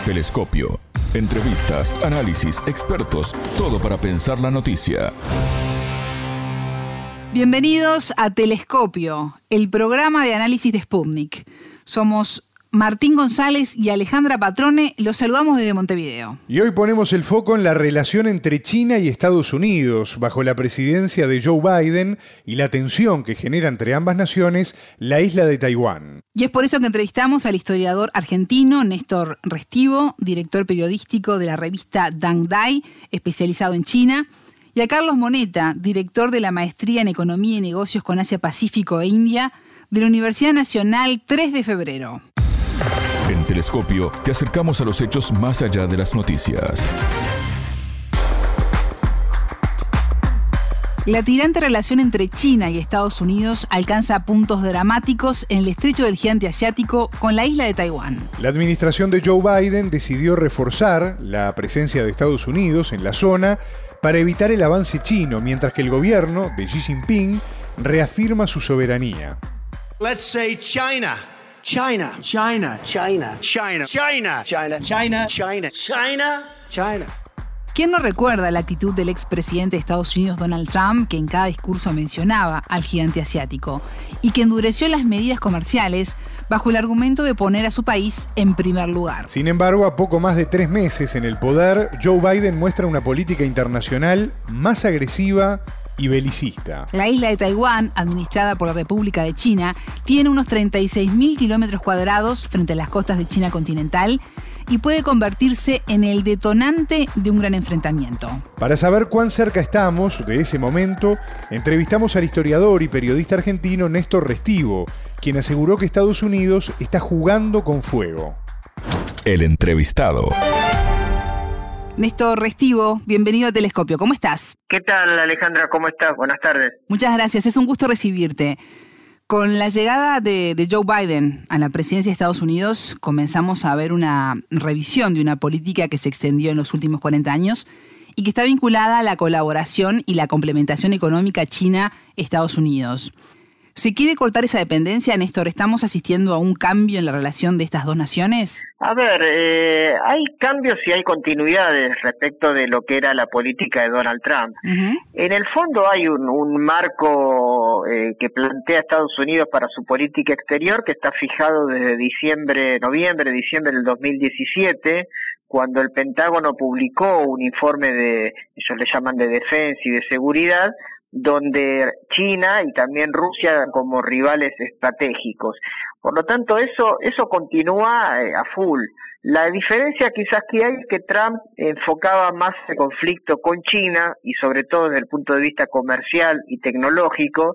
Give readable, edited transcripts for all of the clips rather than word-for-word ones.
Telescopio. Entrevistas, análisis, expertos, todo para pensar la noticia. Bienvenidos a Telescopio, el programa de análisis de Sputnik. Somos Martín González y Alejandra Patrone, los saludamos desde Montevideo. Y hoy ponemos el foco en la relación entre China y Estados Unidos, bajo la presidencia de Joe Biden y la tensión que genera entre ambas naciones la isla de Taiwán. Y es por eso que entrevistamos al historiador argentino Néstor Restivo, director periodístico de la revista Dang Dai, especializado en China, y a Carlos Moneta, director de la maestría en Economía y Negocios con Asia-Pacífico e India, de la Universidad Nacional 3 de Febrero. En Telescopio te acercamos a los hechos más allá de las noticias. La tirante relación entre China y Estados Unidos alcanza puntos dramáticos en el estrecho del Gigante Asiático con la isla de Taiwán. La administración de Joe Biden decidió reforzar la presencia de Estados Unidos en la zona para evitar el avance chino, mientras que el gobierno de Xi Jinping reafirma su soberanía. Let's say China. China. China. China. China. China. China. China. China. China. China. ¿Quién no recuerda la actitud del expresidente de Estados Unidos, Donald Trump, que en cada discurso mencionaba al gigante asiático y que endureció las medidas comerciales bajo el argumento de poner a su país en primer lugar? Sin embargo, a poco más de 3 meses en el poder, Joe Biden muestra una política internacional más agresiva y belicista. La isla de Taiwán, administrada por la República de China, tiene unos 36.000 kilómetros cuadrados frente a las costas de China continental y puede convertirse en el detonante de un gran enfrentamiento. Para saber cuán cerca estamos de ese momento, entrevistamos al historiador y periodista argentino Néstor Restivo, quien aseguró que Estados Unidos está jugando con fuego. El entrevistado. Néstor Restivo, bienvenido a Telescopio. ¿Cómo estás? ¿Qué tal, Alejandra? ¿Cómo estás? Buenas tardes. Muchas gracias, es un gusto recibirte. Con la llegada de Joe Biden a la presidencia de Estados Unidos, comenzamos a ver una revisión de una política que se extendió en los últimos 40 años y que está vinculada a la colaboración y la complementación económica China-Estados Unidos. ¿Se quiere cortar esa dependencia, Néstor? ¿Estamos asistiendo a un cambio en la relación de estas dos naciones? A ver, hay cambios y hay continuidades respecto de lo que era la política de Donald Trump. Uh-huh. En el fondo hay un marco que plantea Estados Unidos para su política exterior que está fijado desde noviembre, diciembre del 2017, cuando el Pentágono publicó un informe ellos le llaman de defensa y de seguridad, donde China y también Rusia como rivales estratégicos. Por lo tanto, eso continúa a full. La diferencia quizás que hay es que Trump enfocaba más el conflicto con China y sobre todo desde el punto de vista comercial y tecnológico,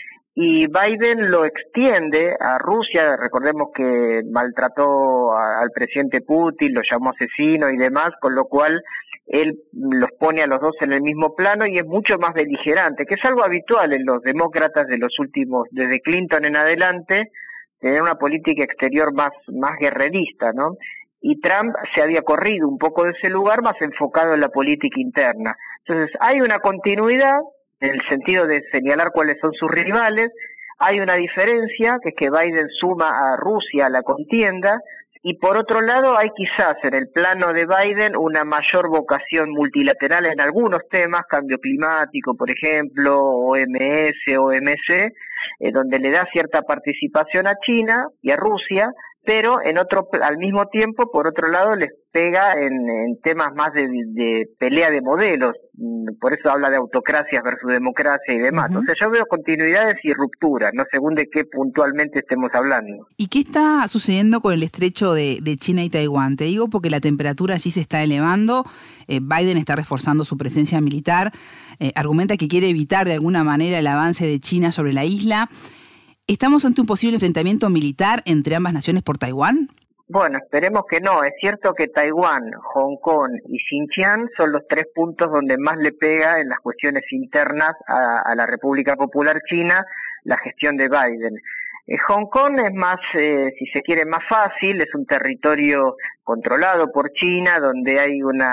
y Biden lo extiende a Rusia. Recordemos que maltrató al presidente Putin, lo llamó asesino y demás, con lo cual él los pone a los dos en el mismo plano y es mucho más beligerante, que es algo habitual en los demócratas de los últimos, desde Clinton en adelante, tener una política exterior más guerrerista, ¿no? Y Trump se había corrido un poco de ese lugar, más enfocado en la política interna. Entonces hay una continuidad en el sentido de señalar cuáles son sus rivales. Hay una diferencia, que es que Biden suma a Rusia a la contienda, y por otro lado hay quizás en el plano de Biden una mayor vocación multilateral en algunos temas, cambio climático, por ejemplo, OMS, OMC, donde le da cierta participación a China y a Rusia, pero al mismo tiempo, por otro lado, les pega en temas más de pelea de modelos. Por eso habla de autocracias versus democracia y demás. Uh-huh. O sea, yo veo continuidades y rupturas, no según de qué puntualmente estemos hablando. ¿Y qué está sucediendo con el estrecho de China y Taiwán? Te digo porque la temperatura sí se está elevando. Biden está reforzando su presencia militar. Argumenta que quiere evitar de alguna manera el avance de China sobre la isla. ¿Estamos ante un posible enfrentamiento militar entre ambas naciones por Taiwán? Bueno, esperemos que no. Es cierto que Taiwán, Hong Kong y Xinjiang son los 3 puntos donde más le pega en las cuestiones internas a la República Popular China la gestión de Biden. Hong Kong es más, si se quiere, más fácil, es un territorio controlado por China, donde hay una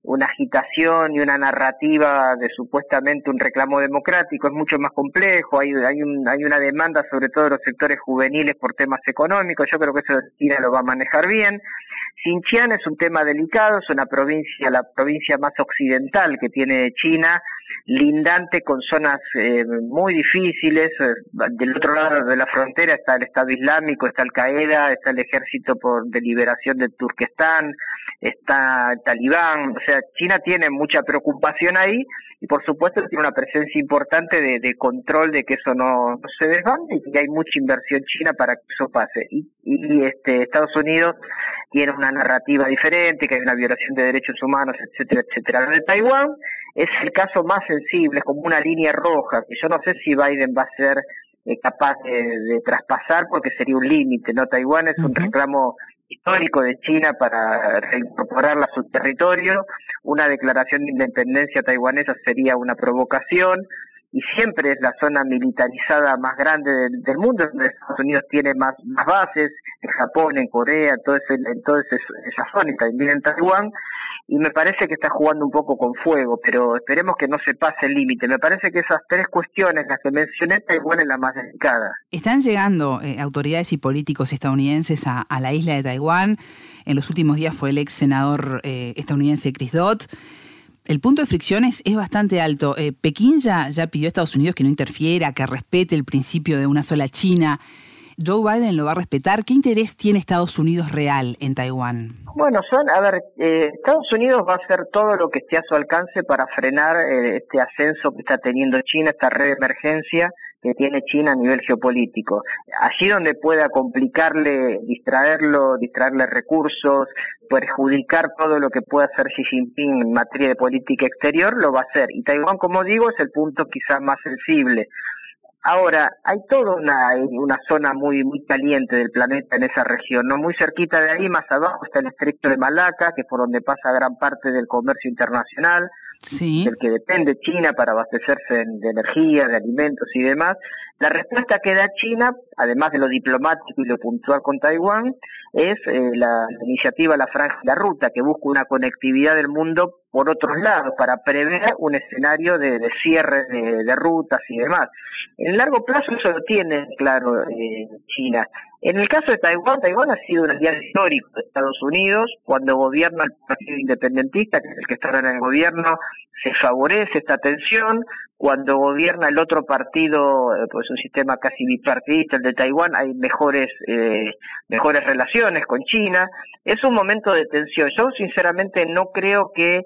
una agitación y una narrativa de supuestamente un reclamo democrático. Es mucho más complejo, hay una demanda sobre todo de los sectores juveniles por temas económicos. Yo creo que eso China lo va a manejar bien. Xinjiang es un tema delicado, es una provincia, la provincia más occidental que tiene China, lindante con zonas muy difíciles. Del otro lado de la frontera está el Estado Islámico, está Al-Qaeda, está el Ejército de Liberación de Turquestán, está el Talibán. O sea, China tiene mucha preocupación ahí y por supuesto tiene una presencia importante de control de que eso no se desbande y que hay mucha inversión china para que eso pase. Y Estados Unidos tiene una narrativa diferente, que hay una violación de derechos humanos, etcétera, etcétera. Lo de Taiwán es el caso más sensible, es como una línea roja, que yo no sé si Biden va a ser capaz de traspasar porque sería un límite, ¿no? Taiwán es un reclamo histórico de China para reincorporarla a su territorio. Una declaración de independencia taiwanesa sería una provocación y siempre es la zona militarizada más grande del mundo, donde Estados Unidos tiene más bases, en Japón, en Corea, en toda esa zona y también en Taiwán, y me parece que está jugando un poco con fuego, pero esperemos que no se pase el límite. Me parece que esas tres cuestiones, las que mencioné, Taiwán es la más delicada. Están llegando autoridades y políticos estadounidenses a la isla de Taiwán. En los últimos días fue el ex senador estadounidense Chris Dodd. El punto de fricción es bastante alto. Pekín ya pidió a Estados Unidos que no interfiera, que respete el principio de una sola China. ¿Joe Biden lo va a respetar? ¿Qué interés tiene Estados Unidos real en Taiwán? Bueno, Estados Unidos va a hacer todo lo que esté a su alcance para frenar este ascenso que está teniendo China, esta red de emergencia que tiene China a nivel geopolítico. Allí donde pueda complicarle, distraerle recursos, perjudicar todo lo que pueda hacer Xi Jinping en materia de política exterior, lo va a hacer. Y Taiwán, como digo, es el punto quizás más sensible. Ahora, hay toda una zona muy caliente del planeta en esa región, ¿no? Muy cerquita de ahí, más abajo, está el Estrecho de Malaca, que es por donde pasa gran parte del comercio internacional, sí, del que depende China para abastecerse de energía, de alimentos y demás. La respuesta que da China, además de lo diplomático y lo puntual con Taiwán, es la iniciativa La Franja y la Ruta, que busca una conectividad del mundo por otros lados, para prever un escenario de cierre de rutas y demás. En el largo plazo eso lo tiene claro China. En el caso de Taiwán ha sido un aliado histórico de Estados Unidos. Cuando gobierna el Partido Independentista, que es el que está en el gobierno, se favorece esta tensión. Cuando gobierna el otro partido, pues un sistema casi bipartidista, el de Taiwán, hay mejores relaciones con China. Es un momento de tensión. Yo sinceramente no creo que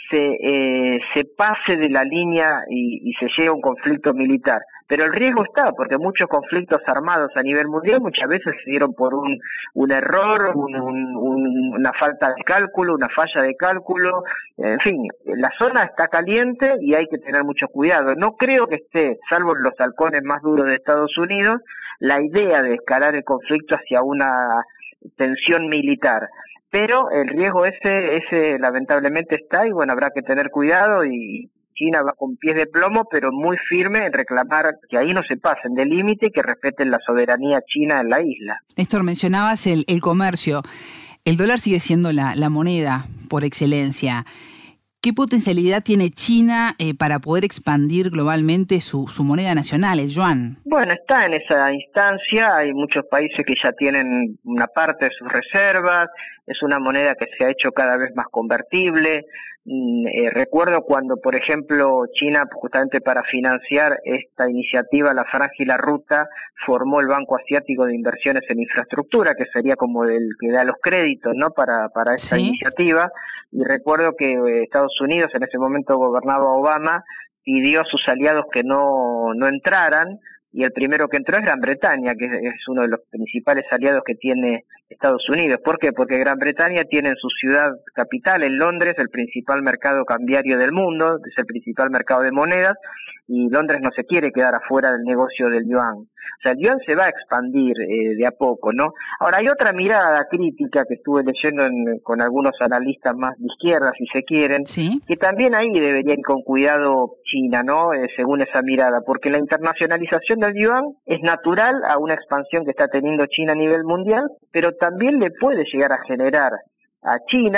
se pase de la línea y se llegue a un conflicto militar, pero el riesgo está, porque muchos conflictos armados a nivel mundial muchas veces se dieron por un error, una falta de cálculo, una falla de cálculo. En fin, la zona está caliente y hay que tener mucho cuidado. No creo que esté, salvo los halcones más duros de Estados Unidos, la idea de escalar el conflicto hacia una tensión militar. Pero el riesgo ese lamentablemente está y bueno, habrá que tener cuidado y China va con pies de plomo, pero muy firme en reclamar que ahí no se pasen de límite y que respeten la soberanía china en la isla. Néstor, mencionabas el comercio. El dólar sigue siendo la moneda por excelencia. ¿Qué potencialidad tiene China para poder expandir globalmente su moneda nacional, el yuan? Bueno, está en esa instancia. Hay muchos países que ya tienen una parte de sus reservas. Es una moneda que se ha hecho cada vez más convertible. Recuerdo cuando, por ejemplo, China, justamente para financiar esta iniciativa, La Franja y la Ruta, formó el Banco Asiático de Inversiones en Infraestructura, que sería como el que da los créditos, ¿no?, para esta iniciativa. Y recuerdo que Estados Unidos, en ese momento gobernaba Obama, pidió a sus aliados que no entraran, y el primero que entró es Gran Bretaña, que es uno de los principales aliados que tiene Estados Unidos. ¿Por qué? Porque Gran Bretaña tiene en su ciudad capital, en Londres, el principal mercado cambiario del mundo, es el principal mercado de monedas, y Londres no se quiere quedar afuera del negocio del yuan. O sea, el yuan se va a expandir de a poco, ¿no? Ahora, hay otra mirada crítica que estuve leyendo con algunos analistas más de izquierda, si se quieren, ¿sí?, que también ahí debería ir con cuidado China, ¿no?, según esa mirada, porque la internacionalización del yuan es natural a una expansión que está teniendo China a nivel mundial, pero también le puede llegar a generar a China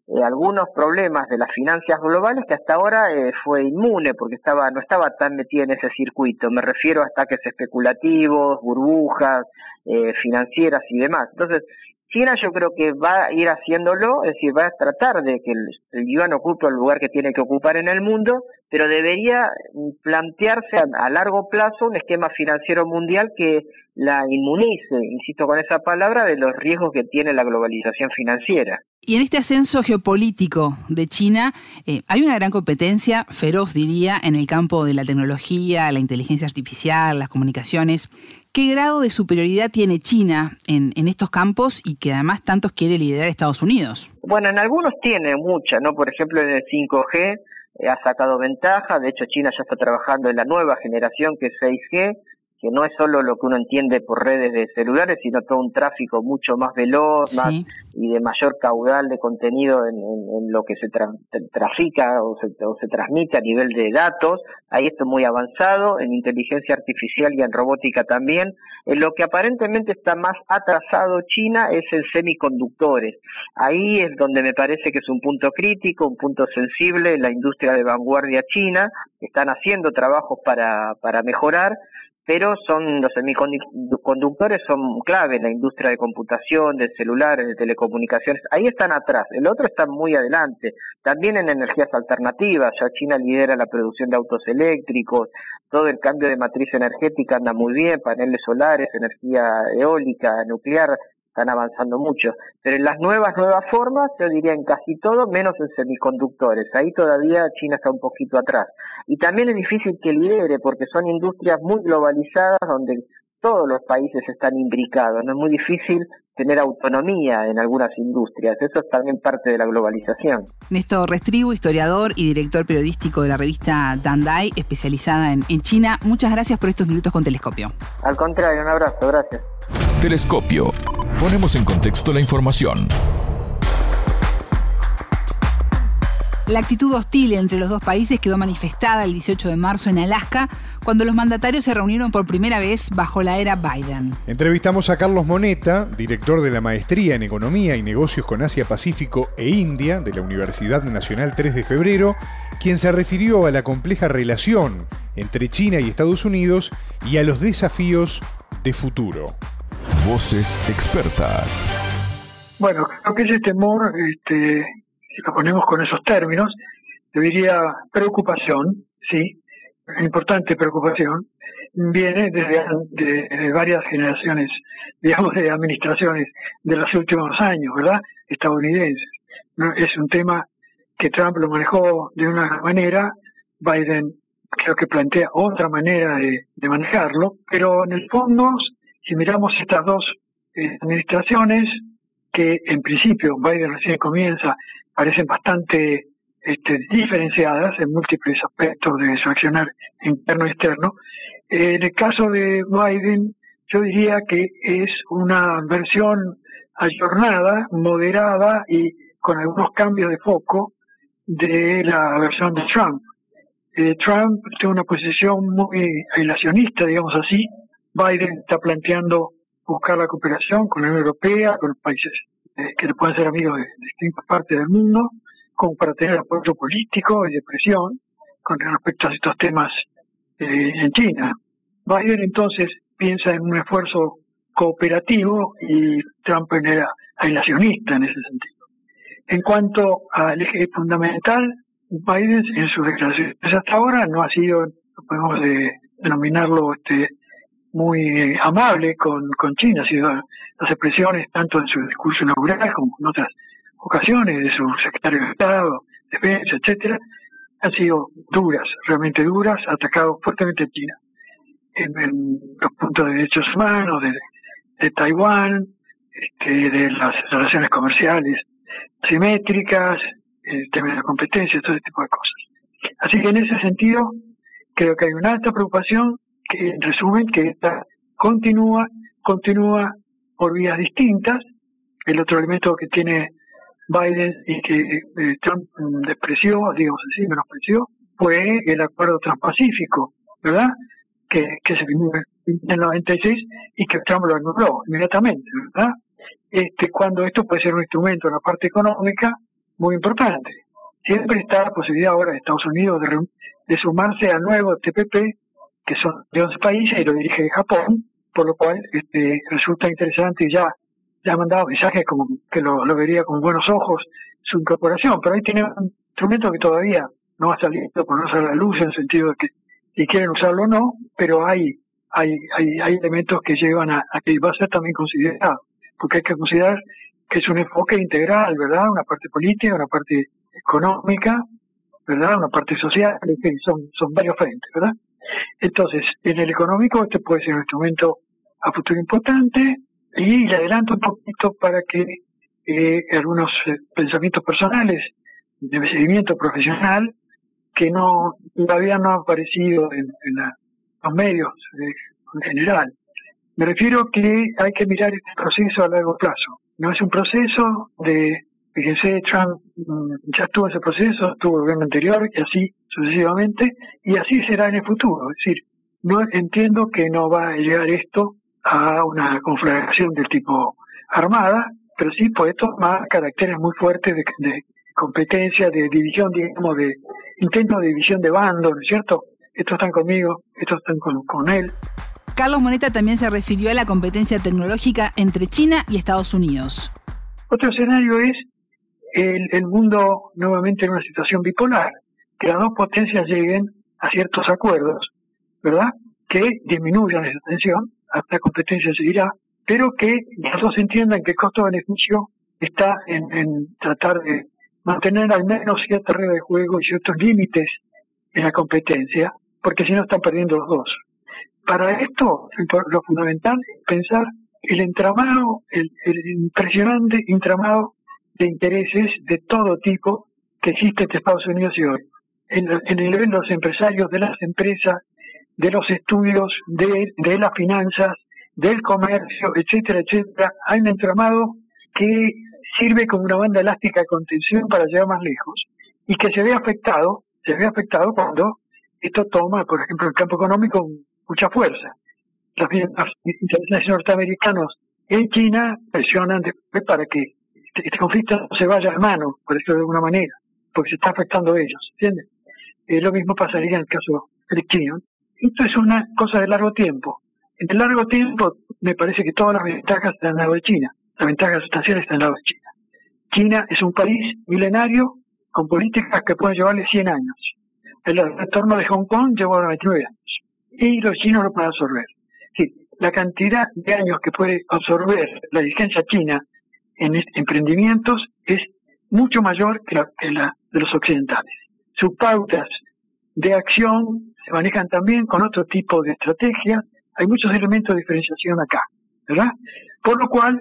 algunos problemas de las finanzas globales que hasta ahora fue inmune porque no estaba tan metida en ese circuito. Me refiero a ataques especulativos, burbujas financieras y demás. Entonces, China yo creo que va a ir haciéndolo, es decir, va a tratar de que el yuan ocupe el lugar que tiene que ocupar en el mundo, pero debería plantearse a largo plazo un esquema financiero mundial que la inmunice, insisto con esa palabra, de los riesgos que tiene la globalización financiera. Y en este ascenso geopolítico de China hay una gran competencia, feroz diría, en el campo de la tecnología, la inteligencia artificial, las comunicaciones. ¿Qué grado de superioridad tiene China en estos campos y que además tantos quiere liderar Estados Unidos? Bueno, en algunos tiene mucha, ¿no? Por ejemplo, en el 5G ha sacado ventaja. De hecho, China ya está trabajando en la nueva generación que es 6G, que no es solo lo que uno entiende por redes de celulares, sino todo un tráfico mucho más veloz, sí, más y de mayor caudal de contenido en lo que se trafica o se transmite a nivel de datos. Ahí está muy avanzado, en inteligencia artificial y en robótica también. En lo que aparentemente está más atrasado China es en semiconductores. Ahí es donde me parece que es un punto crítico, un punto sensible en la industria de vanguardia china. Están haciendo trabajos para mejorar, pero los semiconductores son clave en la industria de computación, de celulares, de telecomunicaciones. Ahí están atrás, el otro está muy adelante. También en energías alternativas, ya China lidera la producción de autos eléctricos, todo el cambio de matriz energética anda muy bien, paneles solares, energía eólica, nuclear, están avanzando mucho. Pero en las nuevas formas, yo diría en casi todo, menos en semiconductores. Ahí todavía China está un poquito atrás. Y también es difícil que lidere, porque son industrias muy globalizadas, donde todos los países están imbricados. No es muy difícil tener autonomía en algunas industrias. Eso es también parte de la globalización. Néstor Restribu, historiador y director periodístico de la revista Dandai, especializada en China. Muchas gracias por estos minutos con Telescopio. Al contrario, un abrazo, gracias. Telescopio. Ponemos en contexto la información. La actitud hostil entre los dos países quedó manifestada el 18 de marzo en Alaska, cuando los mandatarios se reunieron por primera vez bajo la era Biden. Entrevistamos a Carlos Moneta, director de la Maestría en Economía y Negocios con Asia-Pacífico e India de la Universidad Nacional 3 de Febrero, quien se refirió a la compleja relación entre China y Estados Unidos y a los desafíos de futuro. Voces expertas. Bueno, creo que ese temor, si lo ponemos con esos términos, yo diría preocupación, sí, importante preocupación, viene desde varias generaciones, digamos, de administraciones de los últimos años, ¿verdad?, estadounidenses. ¿No? Es un tema que Trump lo manejó de una manera, Biden creo que plantea otra manera de manejarlo, pero en el fondo, si miramos estas dos administraciones, que en principio Biden recién comienza, parecen bastante diferenciadas en múltiples aspectos de su accionar interno y externo. En el caso de Biden, yo diría que es una versión ayornada, moderada y con algunos cambios de foco de la versión de Trump. Trump tiene una posición muy aislacionista, digamos así. Biden está planteando buscar la cooperación con la Unión Europea, con los países que le pueden ser amigos de distintas partes del mundo, como para tener apoyo político y de presión con respecto a estos temas en China. Biden entonces piensa en un esfuerzo cooperativo y Trump era aislacionista en ese sentido. En cuanto al eje fundamental, Biden en sus declaraciones hasta ahora no ha sido, podemos denominarlo muy amable con China. Ha sido las expresiones tanto en su discurso inaugural como en otras ocasiones de su secretario de Estado, Defensa, etcétera, han sido duras, realmente duras, ha atacado fuertemente a China en los puntos de derechos humanos, de Taiwán, de las relaciones comerciales simétricas, el tema de la competencia, todo ese tipo de cosas. Así que en ese sentido creo que hay una alta preocupación, que en resumen que esta continúa por vías distintas. El otro elemento que tiene Biden y que Trump despreció, digamos así, menospreció, fue el acuerdo transpacífico, ¿verdad?, que se firmó en el 96 y que Trump lo anuló inmediatamente, ¿verdad? Cuando esto puede ser un instrumento en la parte económica muy importante. Siempre está la posibilidad ahora de Estados Unidos de sumarse al nuevo TPP, que son de 11 países y lo dirige Japón, por lo cual resulta interesante y ya ha mandado mensajes como que lo vería con buenos ojos su incorporación, pero ahí tiene un instrumento que todavía no ha salido por no salir a la luz, en el sentido de que si quieren usarlo o no, pero hay elementos que llevan a que va a ser también considerado, porque hay que considerar que es un enfoque integral, ¿verdad? Una parte política, una parte económica, ¿verdad? Una parte social, en fin, son varios frentes, ¿verdad? Entonces, en el económico este puede ser un instrumento a futuro importante, y le adelanto un poquito para que algunos pensamientos personales de seguimiento profesional que todavía no han aparecido en los medios en general. Me refiero que hay que mirar este proceso a largo plazo. No es un proceso fíjense, Trump ya estuvo ese proceso, estuvo el gobierno anterior y así sucesivamente, y así será en el futuro. Es decir, no entiendo que no va a llegar esto a una conflagración del tipo armada, pero sí puede tomar caracteres muy fuertes de competencia, de división, digamos, de intento de división de bandos, ¿no es cierto? Estos están conmigo, estos están con él. Carlos Moneta también se refirió a la competencia tecnológica entre China y Estados Unidos. Otro escenario es el mundo nuevamente en una situación bipolar, que las dos potencias lleguen a ciertos acuerdos, ¿verdad? Que disminuyan esa tensión, la competencia seguirá, pero que las dos entiendan que el costo-beneficio está en tratar de mantener al menos cierta regla de juego y ciertos límites en la competencia, porque si no están perdiendo los dos. Para esto, lo fundamental es pensar el entramado, el impresionante entramado de intereses de todo tipo que existe entre Estados Unidos y hoy. En el nivel de los empresarios, de las empresas, de los estudios, de las finanzas, del comercio, etcétera, etcétera, hay un entramado que sirve como una banda elástica de contención para llegar más lejos y que se ve afectado cuando esto toma, por ejemplo, el campo económico mucha fuerza. Los intereses norteamericanos en China presionan para que este conflicto no se vaya a mano, por decirlo de alguna manera, porque se está afectando a ellos, ¿entiendes? Lo mismo pasaría en el caso de China. Esto es una cosa de largo tiempo. En el largo tiempo me parece que todas las ventajas están al lado de China. Las ventajas sustanciales están al lado de China. China es un país milenario con políticas que pueden llevarle 100 años. El retorno de Hong Kong llevó 99 años. Y los chinos lo pueden absorber. Sí, la cantidad de años que puede absorber la dirigencia china en emprendimientos es mucho mayor que la de los occidentales. Sus pautas de acción se manejan también con otro tipo de estrategias. Hay muchos elementos de diferenciación acá, ¿verdad? Por lo cual,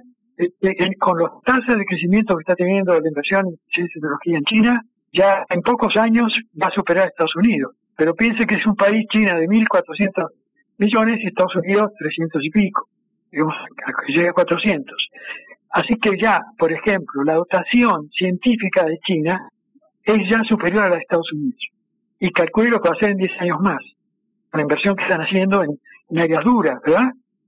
con las tasas de crecimiento que está teniendo la inversión en ciencia y tecnología en China, ya en pocos años va a superar a Estados Unidos. Pero piense que es un país, China, de 1.400 millones y Estados Unidos 300 y pico. Digamos, que llega a 400. Así que ya, por ejemplo, la dotación científica de China es ya superior a la de Estados Unidos. Y calculo lo que va a hacer en 10 años más. La inversión que están haciendo en áreas duras, ¿verdad?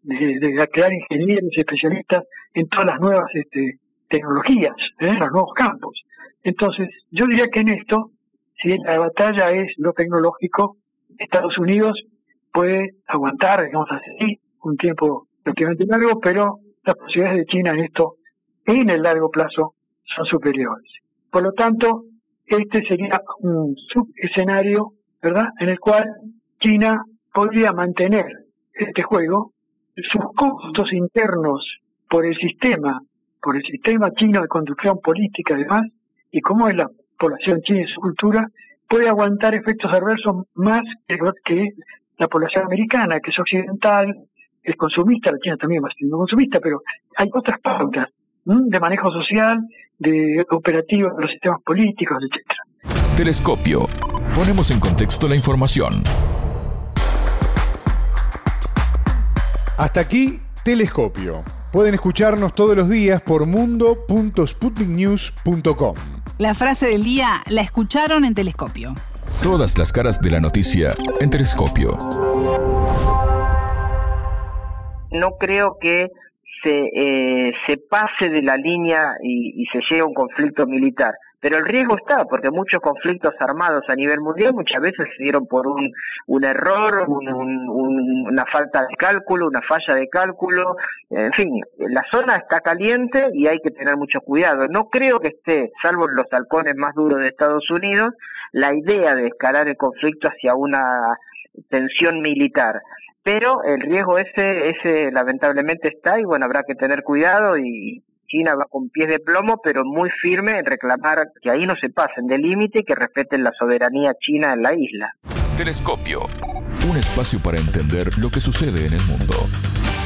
De crear ingenieros y especialistas en todas las nuevas tecnologías, los nuevos campos. Entonces, yo diría que en esto, si la batalla es lo tecnológico, Estados Unidos puede aguantar, digamos así, un tiempo relativamente largo, pero las posibilidades de China en esto, en el largo plazo, son superiores. Por lo tanto, este sería un subescenario, ¿verdad?, en el cual China podría mantener este juego, sus costos internos por el sistema chino de conducción política además, y cómo es la población china y su cultura, puede aguantar efectos adversos más que la población americana, que es occidental, es consumista. La China también va siendo consumista, pero hay otras pautas de manejo social, de operativo de los sistemas políticos, etcétera. Telescopio. Ponemos en contexto la información. Hasta aquí, Telescopio. Pueden escucharnos todos los días por mundo.sputniknews.com. La frase del día la escucharon en Telescopio. Todas las caras de la noticia en Telescopio. No creo que se pase de la línea y se llegue a un conflicto militar. Pero el riesgo está, porque muchos conflictos armados a nivel mundial muchas veces se dieron por un error, una falta de cálculo, una falla de cálculo. En fin, la zona está caliente y hay que tener mucho cuidado. No creo que esté, salvo los halcones más duros de Estados Unidos, la idea de escalar el conflicto hacia una tensión militar. Pero el riesgo ese lamentablemente está y bueno, habrá que tener cuidado y China va con pies de plomo, pero muy firme en reclamar que ahí no se pasen de límite y que respeten la soberanía china en la isla. Telescopio. Un espacio para entender lo que sucede en el mundo.